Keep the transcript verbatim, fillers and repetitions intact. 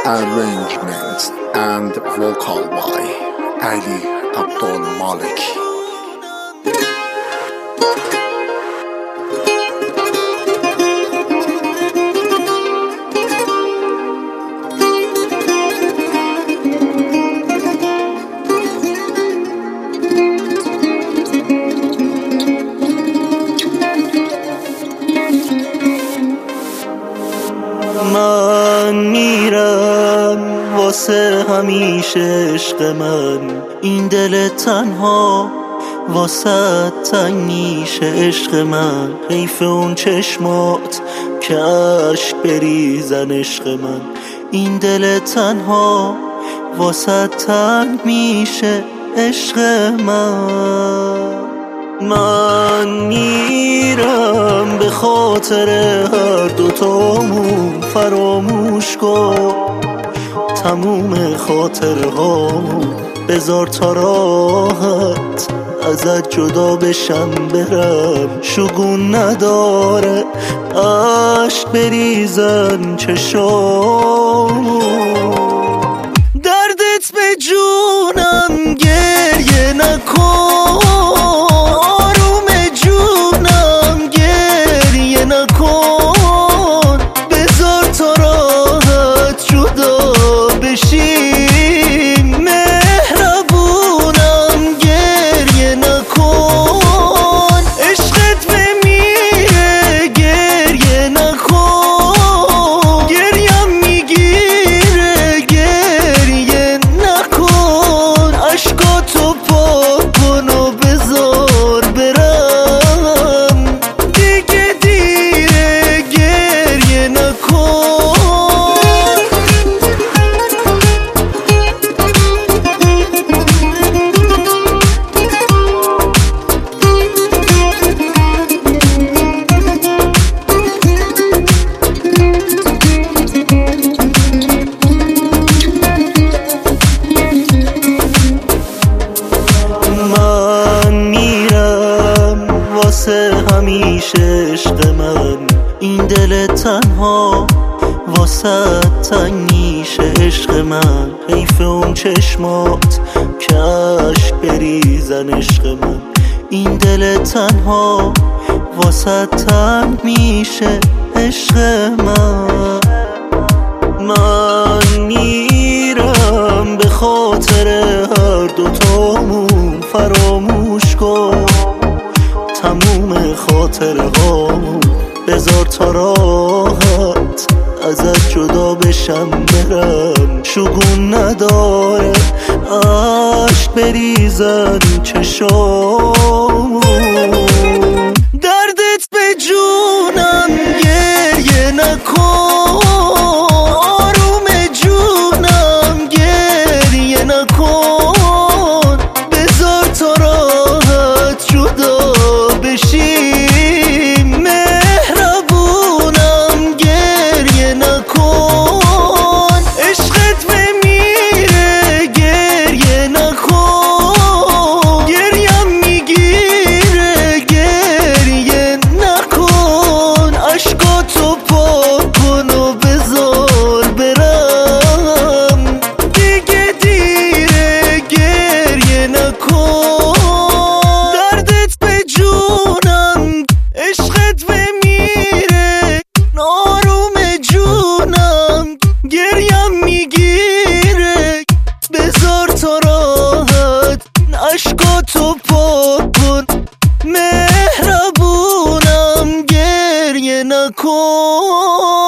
Arrangements and vocal by Ali Abdul Malik. من میرم واسه همیشه عشق من، این دل تنها واسه تنگ میشه عشق من. حیف اون چشمات که عشق بریزن عشق من، این دل تنها واسه تنگ میشه عشق من. من میرم به خاطر هر دوتامون، فراموش کن تموم خاطرهامون، بذار تا راحت ازت جدا بشم برم. شگون نداره عشق بریزن چشامون، دردت به جونم گریه نکن، آروم جونم گریه نکن، بذار تا راحت جدا بشیم. مهربونم گریه نکن، عشقت بمیره گریه نکن، گریم میگیره گریه نکن، عشقاتو پاک کن و بذار برم، دیگه دیره گریه نکن. من میرم واسه همیشه عشق من، این دل تنها واسه تنگ میشه عشق من. حیف اون چشمات که عشق بریزن عشق من، این دل تنها واسه تنگ میشه عشق من. من میرم به خاطر هر دوتامون، فراموش کن تموم خاطرهامون، بذار تا راحت ازت جدا بشم برم. شگون نداره عشق بریزن چشامون، دردت به جونم گریه نکن، آروم جونم گریه نکن، بذار تا راحت جدا بشیم. مهربونم گریه نکن، عشقت بمیره گریه نکن، گریم میگیره گریه نکن، عشقاتو پاک کن و بذار برم، دیگه دیره گریه نکن، دردت به جونم عشقت بمیره، آروم جونم گریم میگیره، بذار تا راحت عشقاتو پاک کن، مهربونم گریه نکن.